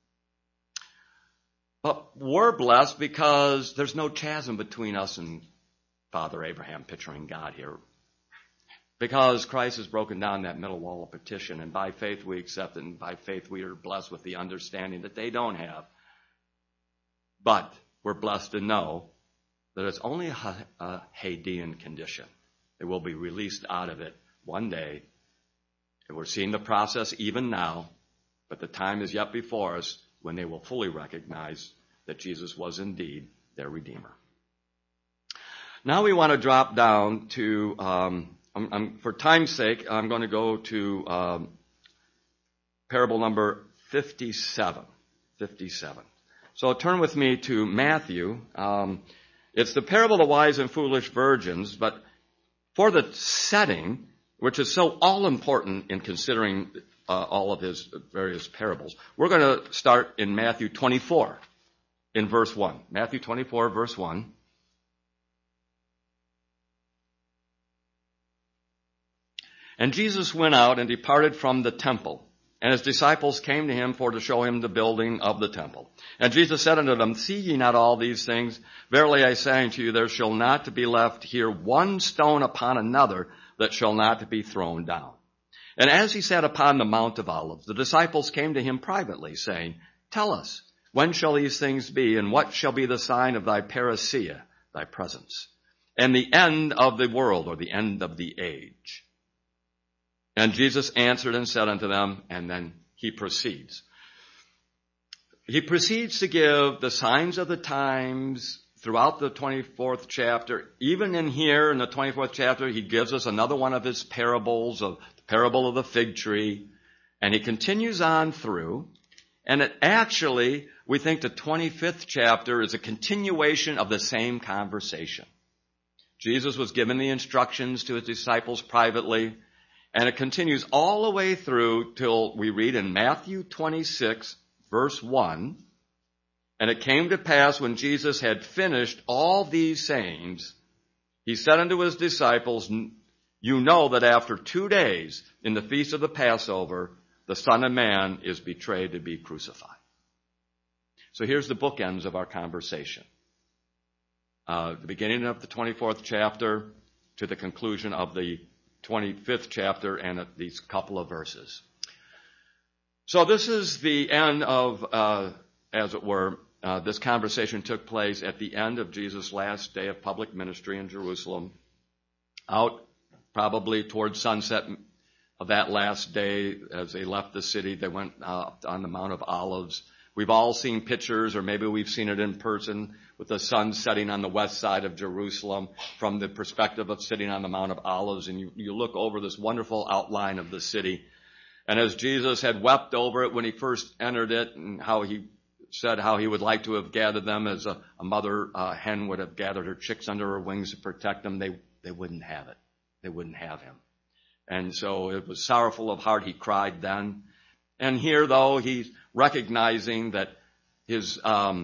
But we're blessed because there's no chasm between us and Father Abraham, picturing God here. Because Christ has broken down that middle wall of partition, and by faith we accept it, and by faith we are blessed with the understanding that they don't have. But we're blessed to know that it's only a Hadean condition. They will be released out of it one day. And we're seeing the process even now, but the time is yet before us when they will fully recognize that Jesus was indeed their Redeemer. Now we want to drop down to, for time's sake, I'm going to go to parable number 57. 57. So turn with me to Matthew. It's the parable of the wise and foolish virgins, but for the setting, which is so all-important in considering all of his various parables, we're going to start in Matthew 24 in verse 1. Matthew 24, verse 1. And Jesus went out and departed from the temple, and his disciples came to him for to show him the building of the temple. And Jesus said unto them, See ye not all these things? Verily I say unto you, there shall not be left here one stone upon another that shall not be thrown down. And as he sat upon the Mount of Olives, the disciples came to him privately, saying, Tell us, when shall these things be, and what shall be the sign of thy parousia, thy presence, and the end of the world, or the end of the age? And Jesus answered and said unto them, and then he proceeds. He proceeds to give the signs of the times throughout the 24th chapter. Even in here, in the 24th chapter, he gives us another one of his parables, of the parable of the fig tree. And he continues on through. And it actually, we think the 25th chapter is a continuation of the same conversation. Jesus was given the instructions to his disciples privately. And it continues all the way through till we read in Matthew 26, verse 1. And it came to pass when Jesus had finished all these sayings, he said unto his disciples, you know that after 2 days in the feast of the Passover, the Son of Man is betrayed to be crucified. So here's the bookends of our conversation. The beginning of the 24th chapter to the conclusion of the 25th chapter and these couple of verses. So this is the end of, as it were, this conversation took place at the end of Jesus' last day of public ministry in Jerusalem. Out probably towards sunset of that last day, as they left the city, they went on the Mount of Olives. We've all seen pictures, or maybe we've seen it in person, with the sun setting on the west side of Jerusalem from the perspective of sitting on the Mount of Olives, and you look over this wonderful outline of the city. And as Jesus had wept over it when he first entered it, and how he said how he would like to have gathered them as a mother hen would have gathered her chicks under her wings to protect them, they wouldn't have it. They wouldn't have him. And so it was sorrowful of heart. He cried then. And here, though, he's recognizing that his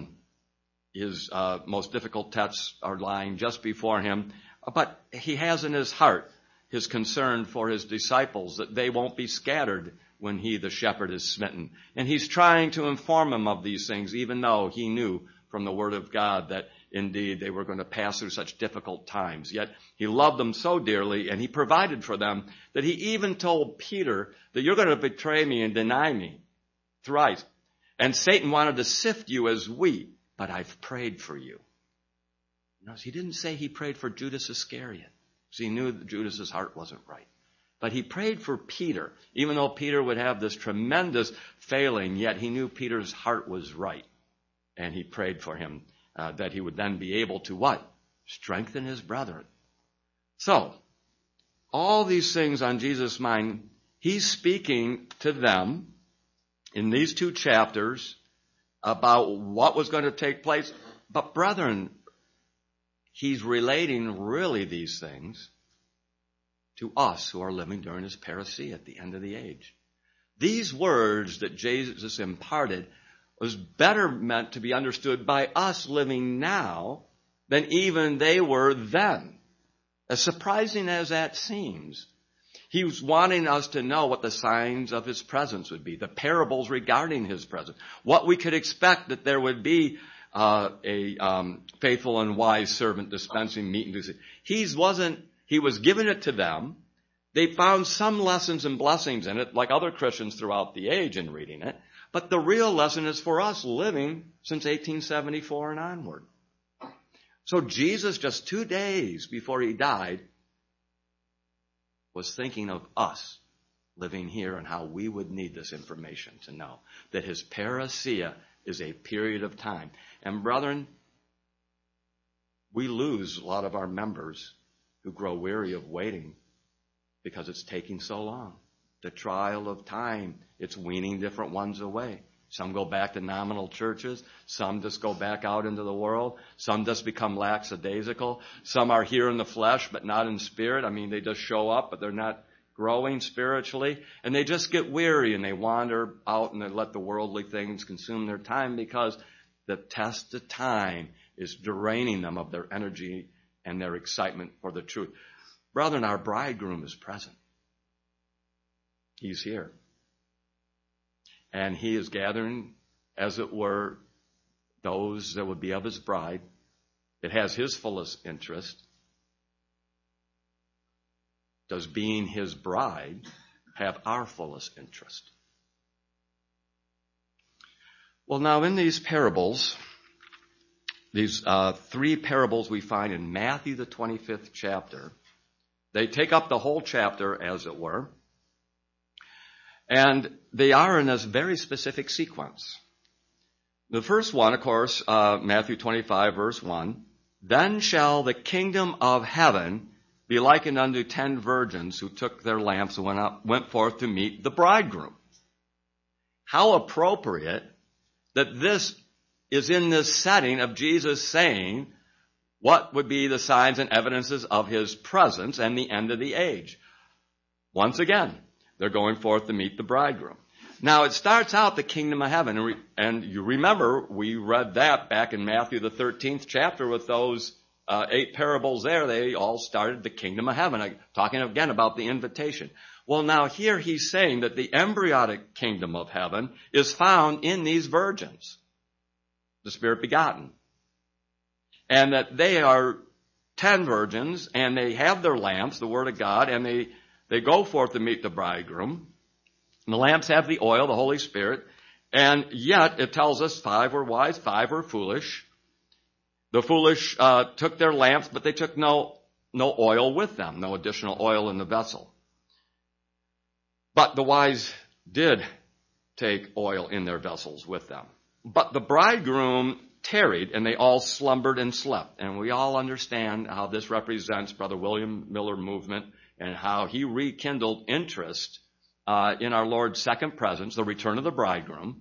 most difficult tests are lying just before him. But he has in his heart his concern for his disciples, that they won't be scattered when he, the shepherd, is smitten. And he's trying to inform them of these things, even though he knew from the Word of God that indeed they were going to pass through such difficult times. Yet he loved them so dearly, and he provided for them, that he even told Peter that you're going to betray me and deny me thrice. And Satan wanted to sift you as wheat, but I've prayed for you. Notice he didn't say he prayed for Judas Iscariot, because he knew that Judas's heart wasn't right. But he prayed for Peter, even though Peter would have this tremendous failing, yet he knew Peter's heart was right. And he prayed for him that he would then be able to what? Strengthen his brethren. So, all these things on Jesus' mind, he's speaking to them in these 2 chapters about what was going to take place. But brethren, he's relating really these things to us who are living during his parousia at the end of the age. These words that Jesus imparted was better meant to be understood by us living now than even they were then. As surprising as that seems, he was wanting us to know what the signs of his presence would be, the parables regarding his presence, what we could expect that there would be a faithful and wise servant dispensing meat and drink. He was giving it to them. They found some lessons and blessings in it, like other Christians throughout the age in reading it. But the real lesson is for us living since 1874 and onward. So Jesus, just 2 days before he died, was thinking of us living here and how we would need this information to know that his parousia is a period of time. And brethren, we lose a lot of our members who grow weary of waiting because it's taking so long. The trial of time, it's weaning different ones away. Some go back to nominal churches. Some just go back out into the world. Some just become lackadaisical. Some are here in the flesh but not in spirit. I mean, they just show up but they're not growing spiritually. And they just get weary and they wander out and they let the worldly things consume their time because the test of time is draining them of their energy and their excitement for the truth. Brethren, our bridegroom is present. He's here. And he is gathering, as it were, those that would be of his bride. It has his fullest interest. Does being his bride have our fullest interest? Well, now in these parables, these 3 parables we find in Matthew, the 25th chapter, they take up the whole chapter, as it were. And they are in this very specific sequence. The first one, of course, Matthew 25, verse 1, then shall the kingdom of heaven be likened unto 10 virgins who took their lamps and went forth to meet the bridegroom. How appropriate that this is in this setting of Jesus saying what would be the signs and evidences of his presence and the end of the age. Once again, they're going forth to meet the bridegroom. Now, it starts out the kingdom of heaven. And you remember, we read that back in Matthew, the 13th chapter with those 8 parables there, they all started the kingdom of heaven, talking again about the invitation. Well, now here he's saying that the embryonic kingdom of heaven is found in these virgins, the Spirit begotten. And that they are 10 virgins, and they have their lamps, the Word of God, and they go forth to meet the bridegroom. And the lamps have the oil, the Holy Spirit, and yet it tells us 5 were wise, 5 were foolish. The foolish took their lamps, but they took no oil with them, no additional oil in the vessel. But the wise did take oil in their vessels with them. But the bridegroom tarried, and they all slumbered and slept. And we all understand how this represents Brother William Miller movement and how he rekindled interest in our Lord's second presence, the return of the bridegroom.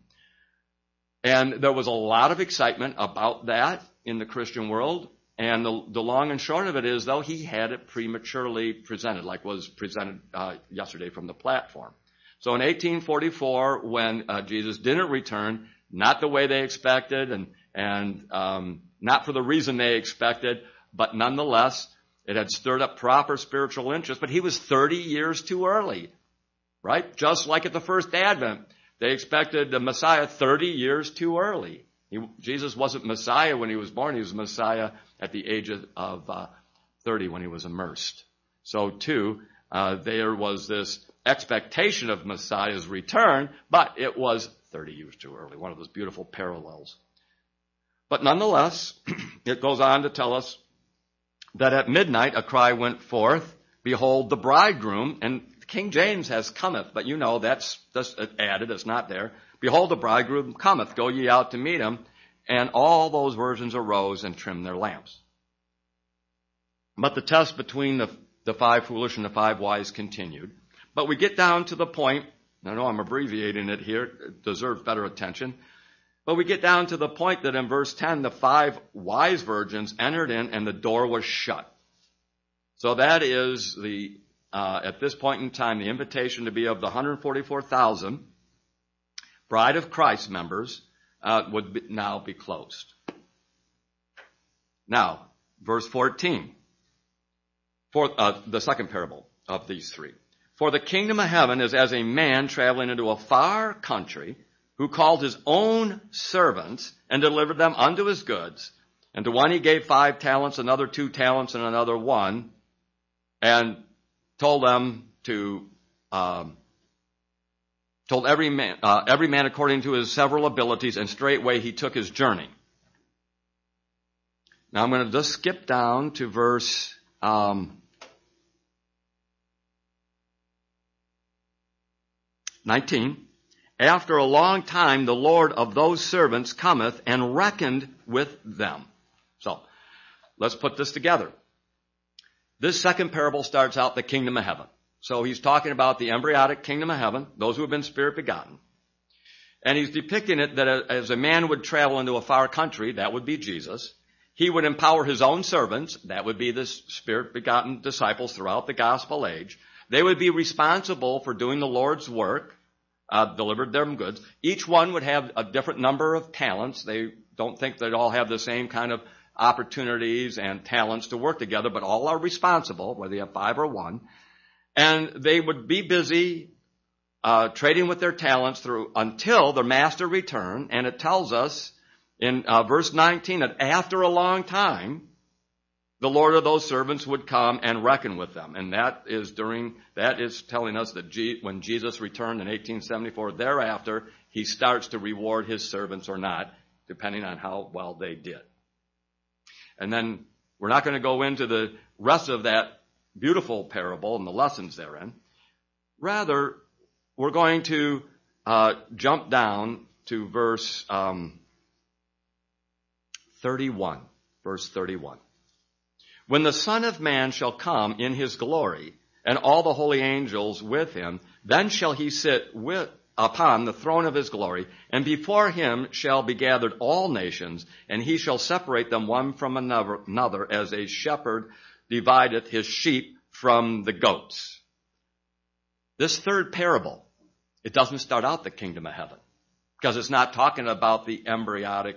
And there was a lot of excitement about that in the Christian world. And the long and short of it is, though, he had it prematurely presented, like was presented yesterday from the platform. So in 1844, when Jesus didn't return, not the way they expected and not for the reason they expected, but nonetheless, it had stirred up proper spiritual interest. But he was 30 years too early, right? Just like at the first Advent, they expected the Messiah 30 years too early. Jesus wasn't Messiah when he was born. He was Messiah at the age of 30 when he was immersed. So too, there was this expectation of Messiah's return, but it was 30 years too early. One of those beautiful parallels. But nonetheless, it goes on to tell us that at midnight a cry went forth, "Behold the bridegroom," and King James has "cometh," but you know that's added, it's not there. "Behold the bridegroom cometh, go ye out to meet him." And all those virgins arose and trimmed their lamps. But the test between the 5 foolish and the 5 wise continued. But we get down to the point, I know I'm abbreviating it here, it deserves better attention. But we get down to the point that in verse 10, the 5 wise virgins entered in and the door was shut. So that is at this point in time, the invitation to be of the 144,000 Bride of Christ members would now be closed. Now, verse 14, for the second parable of these 3. "For the kingdom of heaven is as a man traveling into a far country, who called his own servants and delivered them unto his goods. And to one he gave 5 talents, another 2 talents, and another 1, and told them told every man according to his several abilities, and straightway he took his journey." Now I'm going to just skip down to verse 19. "After a long time, the Lord of those servants cometh and reckoned with them." So, let's put this together. This second parable starts out the kingdom of heaven. So he's talking about the embryonic kingdom of heaven, those who have been Spirit begotten. And he's depicting it that as a man would travel into a far country, that would be Jesus. He would empower his own servants, that would be the Spirit begotten disciples throughout the gospel age. They would be responsible for doing the Lord's work, delivered them goods. Each one would have a different number of talents. They don't think they'd all have the same kind of opportunities and talents to work together, but all are responsible, whether you have 5 or 1. And they would be busy trading with their talents until their master returned. And it tells us in verse 19 that after a long time, the Lord of those servants would come and reckon with them. And that is telling us that when Jesus returned in 1874, thereafter, he starts to reward his servants or not, depending on how well they did. And then we're not going to go into the rest of that beautiful parable and the lessons therein. Rather, we're going to jump down to verse 31. Verse 31. "When the Son of Man shall come in his glory, and all the holy angels with him, then shall he sit upon the throne of his glory, and before him shall be gathered all nations, and he shall separate them one from another, as a shepherd divideth his sheep from the goats." This third parable, it doesn't start out the kingdom of heaven, because it's not talking about the embryonic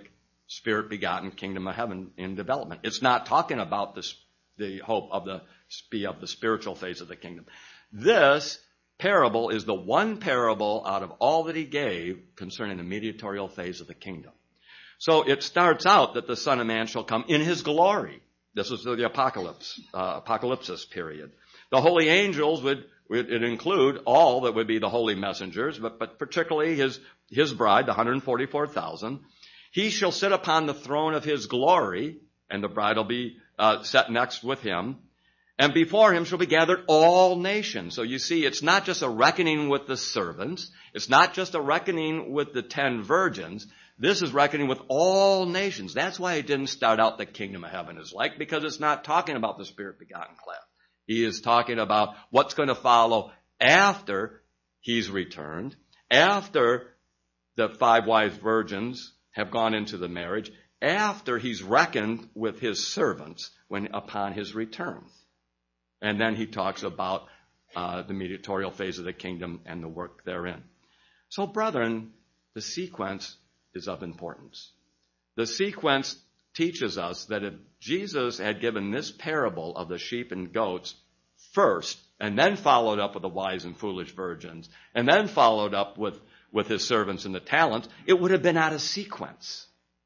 Spirit-begotten kingdom of heaven in development. It's not talking about the hope of the spiritual phase of the kingdom. This parable is the one parable out of all that he gave concerning the mediatorial phase of the kingdom. So it starts out that the Son of Man shall come in his glory. This is the apocalypsis period. The holy angels would include all that would be the holy messengers, but particularly his bride, the 144,000. He shall sit upon the throne of his glory, and the bride will be set next with him. And before him shall be gathered all nations. So you see, it's not just a reckoning with the servants. It's not just a reckoning with the 10 virgins. This is reckoning with all nations. That's why it didn't start out the kingdom of heaven is like, because it's not talking about the Spirit-begotten class. He is talking about what's going to follow after he's returned, after the 5 wise virgins have gone into the marriage, after he's reckoned with his servants upon his return. And then he talks about the mediatorial phase of the kingdom and the work therein. So, brethren, the sequence is of importance. The sequence teaches us that if Jesus had given this parable of the sheep and goats first, and then followed up with the wise and foolish virgins, and then followed up with his servants and the talents, it would have been out of sequence.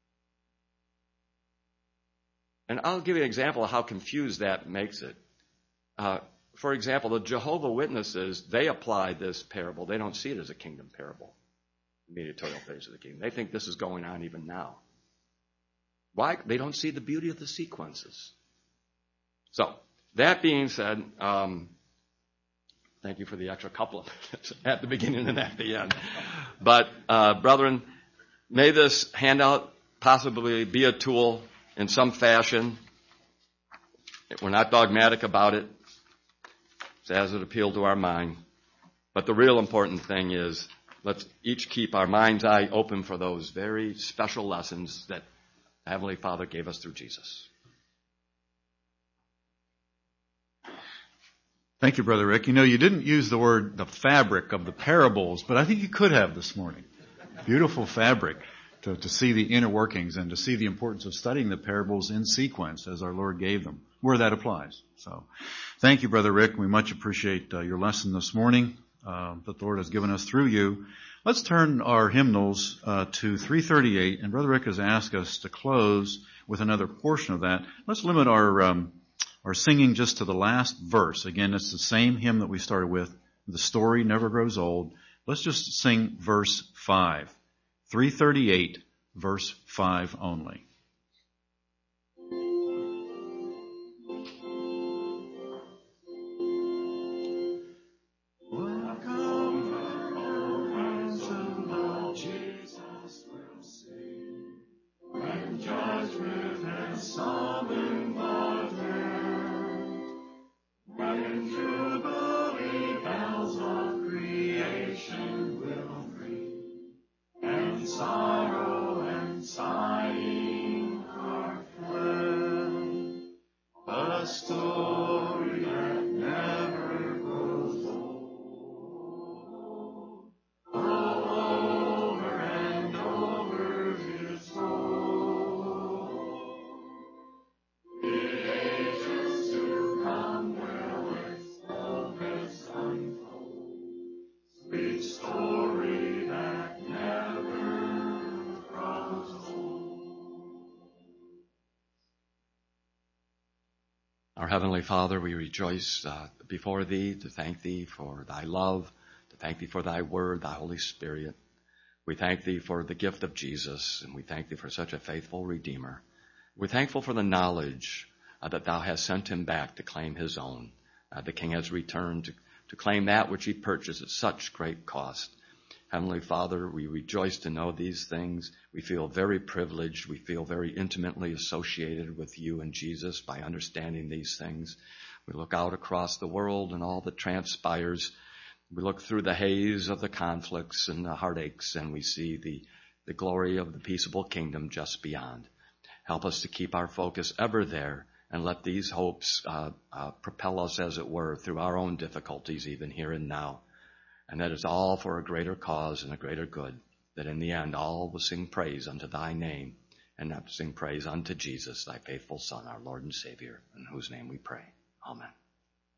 And I'll give you an example of how confused that makes it. For example, the Jehovah's Witnesses, they apply this parable. They don't see it as a kingdom parable, the mediatorial phase of the kingdom. They think this is going on even now. Why? They don't see the beauty of the sequences. So, that being said, thank you for the extra couple of minutes at the beginning and at the end. But, brethren, may this handout possibly be a tool in some fashion. We're not dogmatic about it. It's as it appealed to our mind. But the real important thing is let's each keep our mind's eye open for those very special lessons that the Heavenly Father gave us through Jesus.
Thank you, Brother Rick. You know, you didn't use the word the fabric of the parables, but I think you could have this morning. Beautiful fabric to see the inner workings and to see the importance of studying the parables in sequence as our Lord gave them, where that applies. So thank you, Brother Rick. We much appreciate your lesson this morning that the Lord has given us through you. Let's turn our hymnals to 338, and Brother Rick has asked us to close with another portion of that. Let's limit our singing just to the last verse. Again, it's the same hymn that we started with. The story never grows old. Let's just sing verse 5. 338, verse 5 only.
Our Heavenly Father, we rejoice before Thee to thank Thee for Thy love, to thank Thee for Thy Word, Thy Holy Spirit. We thank Thee for the gift of Jesus, and we thank Thee for such a faithful Redeemer. We're thankful for the knowledge that Thou hast sent Him back to claim His own. The King has returned to claim that which He purchased at such great cost. Heavenly Father, we rejoice to know these things. We feel very privileged. We feel very intimately associated with You and Jesus by understanding these things. We look out across the world and all that transpires. We look through the haze of the conflicts and the heartaches, and we see the glory of the peaceable kingdom just beyond. Help us to keep our focus ever there and let these hopes propel us, as it were, through our own difficulties, even here and now. And that is all for a greater cause and a greater good, that in the end all will sing praise unto Thy name. and now to sing praise unto Jesus, thy faithful Son, our Lord and Savior, in whose name we pray. Amen.